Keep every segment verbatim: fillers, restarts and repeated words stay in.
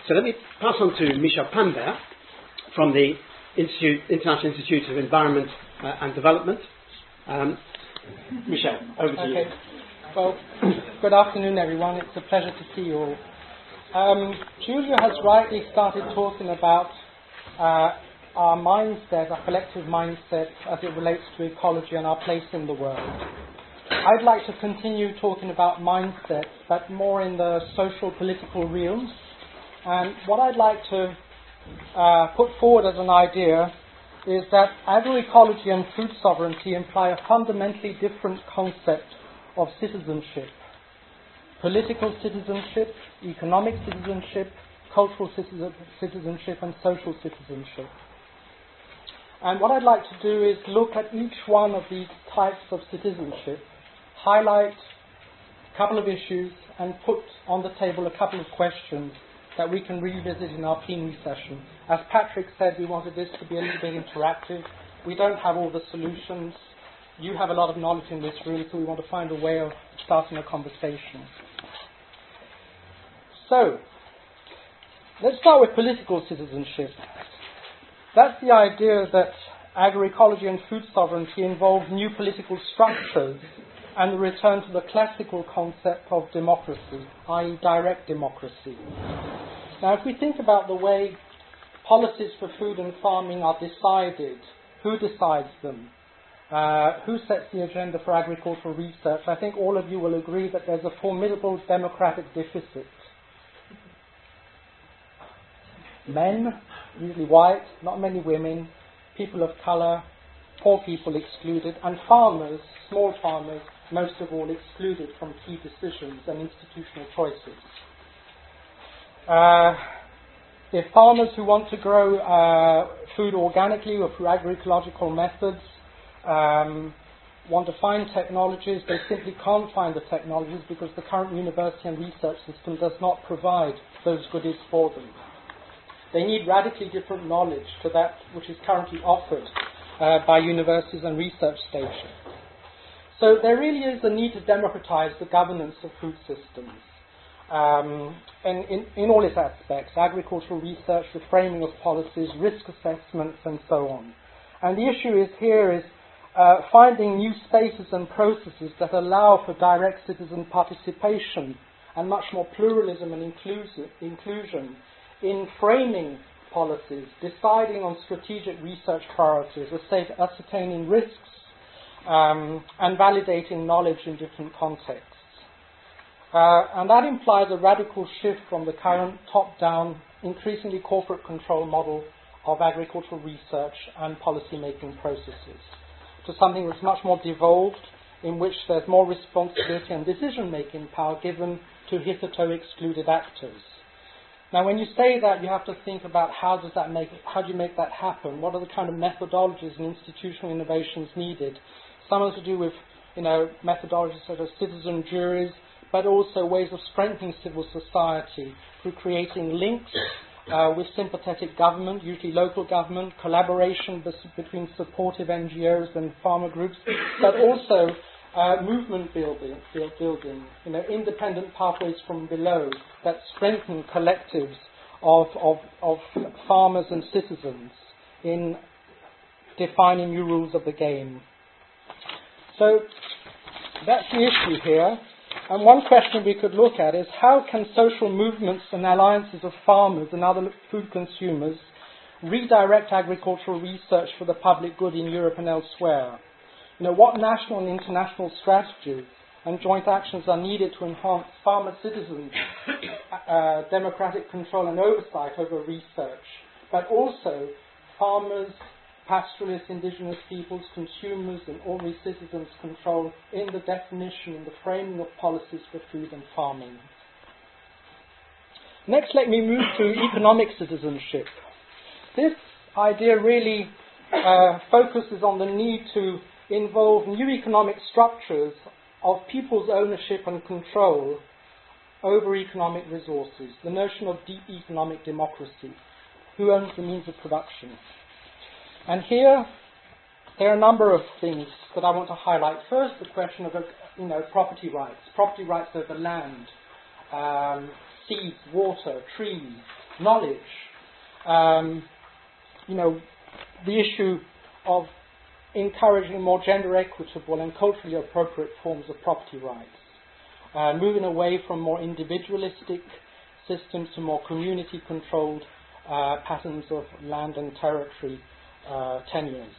So let me pass on to Michel Pambert from the Institute, International Institute of Environment uh, and Development. Um, Michel, over to okay. you. Well, good afternoon, everyone. It's a pleasure to see you all. Um, Julia has rightly started talking about uh, our mindset, our collective mindset as it relates to ecology and our place in the world. I'd like to continue talking about mindset, but more in the social political realms. And what I'd like to uh, put forward as an idea is that agroecology and food sovereignty imply a fundamentally different concept of citizenship. Political citizenship, economic citizenship, cultural citizenship, and social citizenship. And what I'd like to do is look at each one of these types of citizenship, highlight a couple of issues, and put on the table a couple of questions that we can revisit in our plenary session. As Patrick said, we wanted this to be a little bit interactive. We don't have all the solutions. You have a lot of knowledge in this room, so we want to find a way of starting a conversation. So, let's start with political citizenship. That's the idea that agroecology and food sovereignty involve new political structures and the return to the classical concept of democracy, that is direct democracy. Now, if we think about the way policies for food and farming are decided, who decides them? Uh, who sets the agenda for agricultural research? I think all of you will agree that there's a formidable democratic deficit. Men, usually white, not many women, people of colour, poor people excluded, and farmers, small farmers, most of all excluded from key decisions and institutional choices. Uh, if farmers who want to grow uh, food organically or through agroecological methods um, want to find technologies, they simply can't find the technologies because the current university and research system does not provide those goodies for them. They need radically different knowledge to that which is currently offered uh, by universities and research stations. So there really is a need to democratize the governance of food systems um, and in, in all its aspects, agricultural research, the framing of policies, risk assessments, and so on. And the issue is here is uh, finding new spaces and processes that allow for direct citizen participation and much more pluralism and inclusi- inclusion in framing policies, deciding on strategic research priorities, ascertaining risks, um, and validating knowledge in different contexts. Uh, and that implies a radical shift from the current top-down, increasingly corporate control model of agricultural research and policy-making processes to something that's much more devolved, in which there's more responsibility and decision-making power given to hitherto excluded actors. Now, when you say that, you have to think about how does that make, how do you make that happen? What are the kind of methodologies and institutional innovations needed? Some are to do with, you know, methodologies such as citizen juries, but also ways of strengthening civil society through creating links uh, with sympathetic government, usually local government, collaboration between supportive N G Os and farmer groups, but also Uh, movement building, build, building, you know, independent pathways from below that strengthen collectives of, of, of farmers and citizens in defining new rules of the game. So that's the issue here. And one question we could look at is how can social movements and alliances of farmers and other food consumers redirect agricultural research for the public good in Europe and elsewhere? You know, what national and international strategies and joint actions are needed to enhance farmer citizens' uh, democratic control and oversight over research, but also farmers, pastoralists, indigenous peoples, consumers, and ordinary citizens' control in the definition and the framing of policies for food and farming. Next, let me move to economic citizenship. This idea really uh, focuses on the need to involve new economic structures of people's ownership and control over economic resources, the notion of deep economic democracy, who owns the means of production. And here, there are a number of things that I want to highlight. First, the question of, you know, property rights, property rights over land, um, seeds, water, trees, knowledge. Um, you know, the issue of encouraging more gender equitable and culturally appropriate forms of property rights, uh, moving away from more individualistic systems to more community-controlled uh, patterns of land and territory uh, tenures.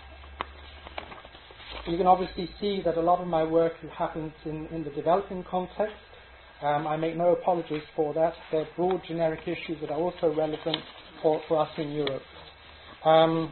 You can obviously see that a lot of my work happens in, in the developing context. Um, I make no apologies for that. They're broad generic issues that are also relevant for, for us in Europe. Um,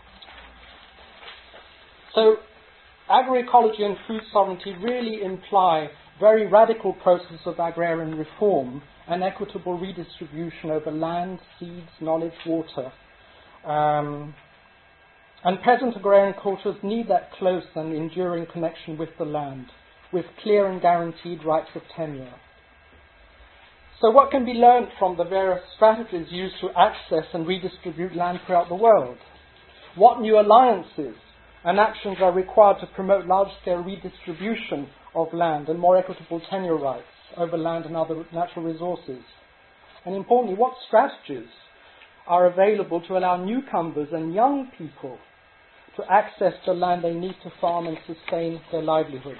so agroecology and food sovereignty really imply very radical processes of agrarian reform and equitable redistribution over land, seeds, knowledge, water. Um, and peasant agrarian cultures need that close and enduring connection with the land, with clear and guaranteed rights of tenure. So what can be learned from the various strategies used to access and redistribute land throughout the world? What new alliances and actions are required to promote large-scale redistribution of land and more equitable tenure rights over land and other natural resources? And importantly, what strategies are available to allow newcomers and young people to access the land they need to farm and sustain their livelihoods?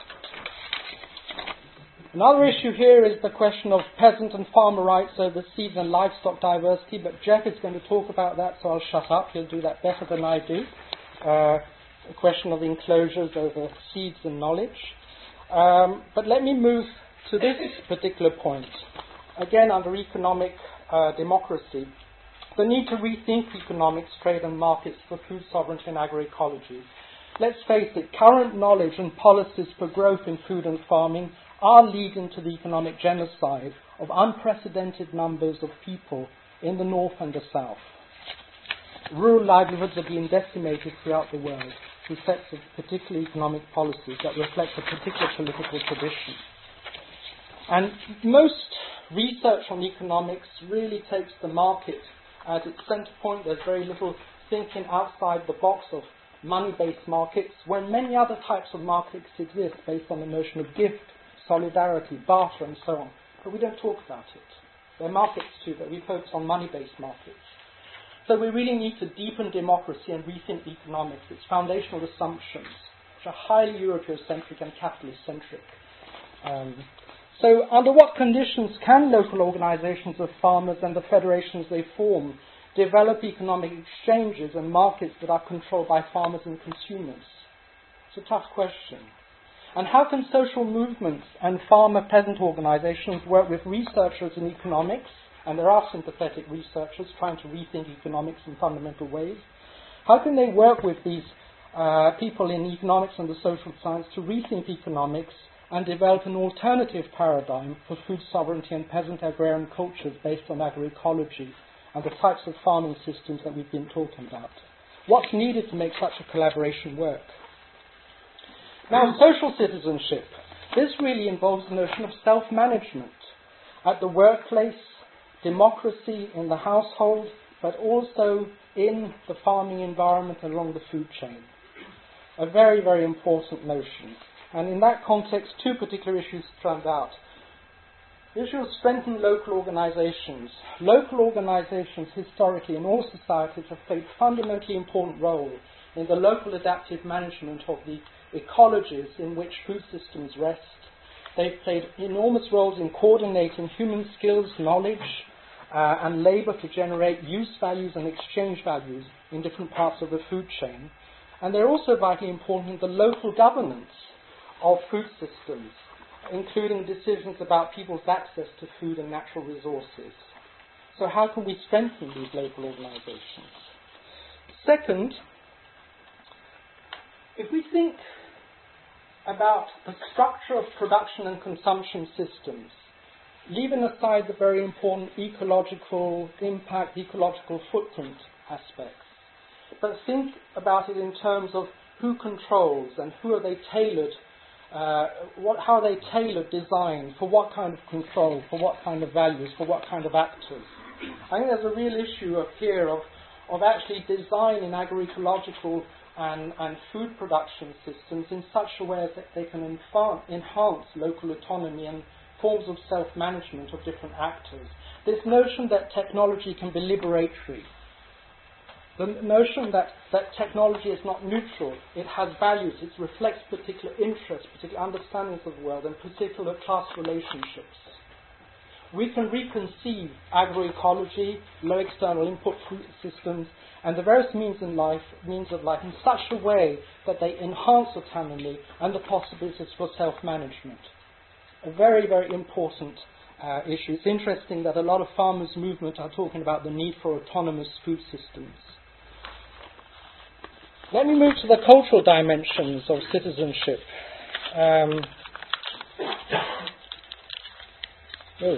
Another issue here is the question of peasant and farmer rights over seeds and livestock diversity, but Jeff is going to talk about that, so I'll shut up. He'll do that better than I do. Uh, the question of enclosures over seeds and knowledge. Um, but let me move to this particular point. Again, under economic uh, democracy, the need to rethink economics, trade and markets for food sovereignty and agroecology. Let's face it, current knowledge and policies for growth in food and farming are leading to the economic genocide of unprecedented numbers of people in the north and the south. Rural livelihoods are being decimated throughout the world through sets of particular economic policies that reflect a particular political tradition. And most research on economics really takes the market as its centre point. There's very little thinking outside the box of money-based markets, when many other types of markets exist based on the notion of gift, solidarity, barter, and so on. But we don't talk about it. There are markets too, but we focus on money-based markets. So we really need to deepen democracy and rethink economics, its foundational assumptions, which are highly Eurocentric and capitalist-centric. Um, so under what conditions can local organizations of farmers and the federations they form develop economic exchanges and markets that are controlled by farmers and consumers? It's a tough question. And how can social movements and farmer-peasant organizations work with researchers in economics? And there are sympathetic researchers trying to rethink economics in fundamental ways. How can they work with these uh, people in economics and the social science to rethink economics and develop an alternative paradigm for food sovereignty and peasant agrarian cultures based on agroecology and the types of farming systems that we've been talking about? What's needed to make such a collaboration work? Now, social citizenship. This really involves the notion of self-management at the workplace, democracy in the household, but also in the farming environment along the food chain. A very, very important notion. And in that context, two particular issues stand out. The issue of strengthening local organizations. Local organizations historically in all societies have played a fundamentally important role in the local adaptive management of the ecologies in which food systems rest. They've played enormous roles in coordinating human skills, knowledge, uh, and labor to generate use values and exchange values in different parts of the food chain. And they're also vitally important in the local governance of food systems, including decisions about people's access to food and natural resources. So how can we strengthen these local organizations? Second, if we think about the structure of production and consumption systems, leaving aside the very important ecological impact, ecological footprint aspects, but think about it in terms of who controls and who are they tailored, uh, what, how are they tailored, designed, for what kind of control, for what kind of values, for what kind of actors. I think there's a real issue up here of, of actually designing agroecological and, and food production systems in such a way that they can enfa- enhance local autonomy and forms of self-management of different actors. this notion that technology can be liberatory. The notion that, that technology is not neutral, it has values, it reflects particular interests, particular understandings of the world, and particular class relationships. We can reconceive agroecology, low external input food systems, and the various means in life, means of life in such a way that they enhance autonomy and the possibilities for self-management. A very, very important uh, issue. It's interesting that a lot of farmers' movement are talking about the need for autonomous food systems. Let me move to the cultural dimensions of citizenship. Um, oh.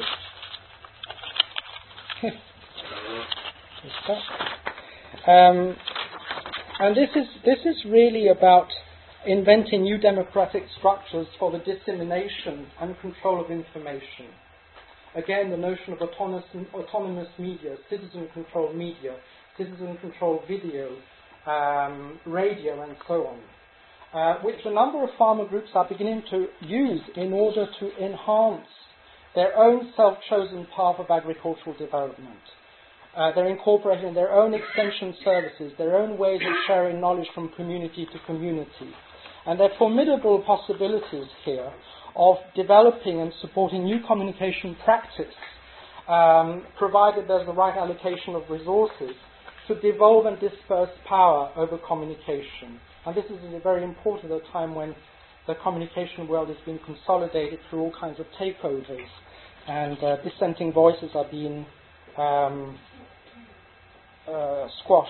um, and this is this is really about inventing new democratic structures for the dissemination and control of information. Again, the notion of autonomous, autonomous media, citizen-controlled media, citizen-controlled video, um, radio, and so on, uh, which a number of farmer groups are beginning to use in order to enhance their own self-chosen path of agricultural development. Uh, they're incorporating their own extension services, their own ways of sharing knowledge from community to community. And there are formidable possibilities here of developing and supporting new communication practice, um, provided there's the right allocation of resources, to devolve and disperse power over communication. And this is very important at a time when the communication world is being consolidated through all kinds of takeovers, and uh, dissenting voices are being um, uh, squashed.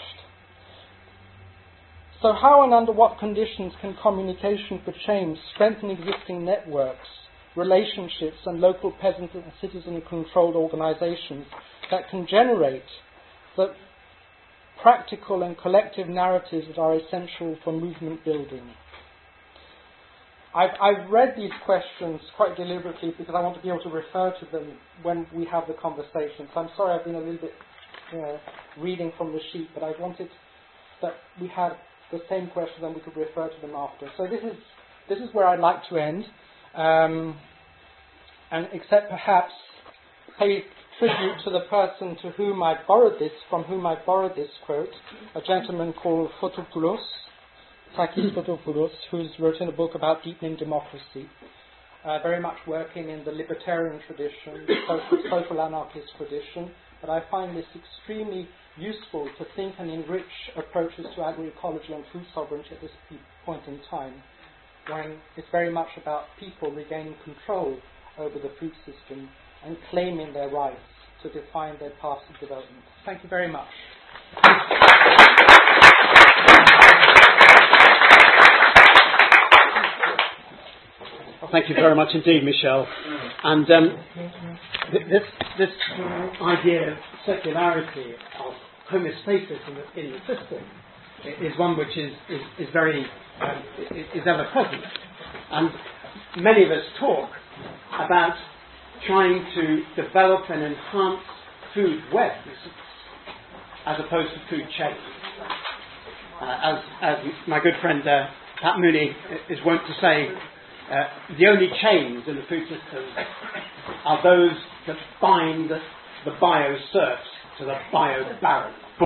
So how and under what conditions can communication for change strengthen existing networks, relationships, and local peasant and citizen-controlled organizations that can generate the practical and collective narratives that are essential for movement building? I've, I've read these questions quite deliberately because I want to be able to refer to them when we have the conversation. So I'm sorry I've been a little bit uh, reading from the sheet, but I wanted that we had the same questions and we could refer to them after. So this is this is where I'd like to end, um, and except perhaps pay tribute to the person to whom I borrowed this, from whom I borrowed this quote, a gentleman called Fotopoulos, Takis Fotopoulos, who's written a book about deepening democracy, uh, very much working in the libertarian tradition, the social, social anarchist tradition. But I find this extremely useful to think and enrich approaches to agroecology and food sovereignty at this point in time, when it's very much about people regaining control over the food system and claiming their rights to define their paths of development. Thank you very much. Well, thank you very much indeed, Michel. And um, th- this this idea of circularity, of homeostasis in the, in the system, is one which is is, is very um, is, is ever present. And many of us talk about trying to develop and enhance food webs as opposed to food chains. Uh, as as my good friend uh, Pat Mooney is wont to say, uh, the only chains in the food system are those that bind the bio-serfs to the bio-barons.